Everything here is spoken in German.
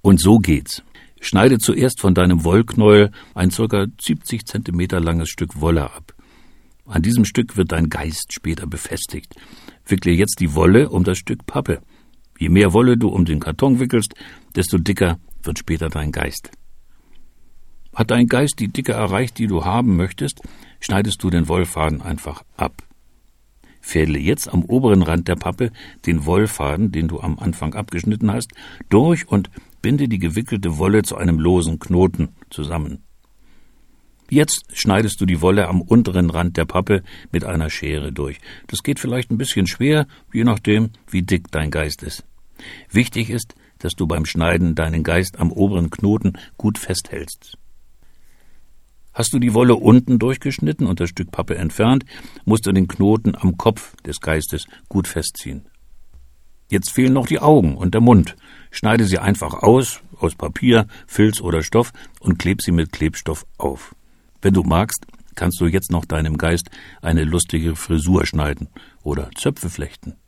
Und so geht's. Schneide zuerst von deinem Wollknäuel ein ca. 70 Zentimeter langes Stück Wolle ab. An diesem Stück wird dein Geist später befestigt. Wickle jetzt die Wolle um das Stück Pappe. Je mehr Wolle du um den Karton wickelst, desto dicker wird später dein Geist. Hat dein Geist die Dicke erreicht, die du haben möchtest, schneidest du den Wollfaden einfach ab. Fädle jetzt am oberen Rand der Pappe den Wollfaden, den du am Anfang abgeschnitten hast, durch und binde die gewickelte Wolle zu einem losen Knoten zusammen. Jetzt schneidest du die Wolle am unteren Rand der Pappe mit einer Schere durch. Das geht vielleicht ein bisschen schwer, je nachdem, wie dick dein Geist ist. Wichtig ist, dass du beim Schneiden deinen Geist am oberen Knoten gut festhältst. Hast du die Wolle unten durchgeschnitten und das Stück Pappe entfernt, musst du den Knoten am Kopf des Geistes gut festziehen. Jetzt fehlen noch die Augen und der Mund. Schneide sie einfach aus Papier, Filz oder Stoff und kleb sie mit Klebstoff auf. Wenn du magst, kannst du jetzt noch deinem Geist eine lustige Frisur schneiden oder Zöpfe flechten.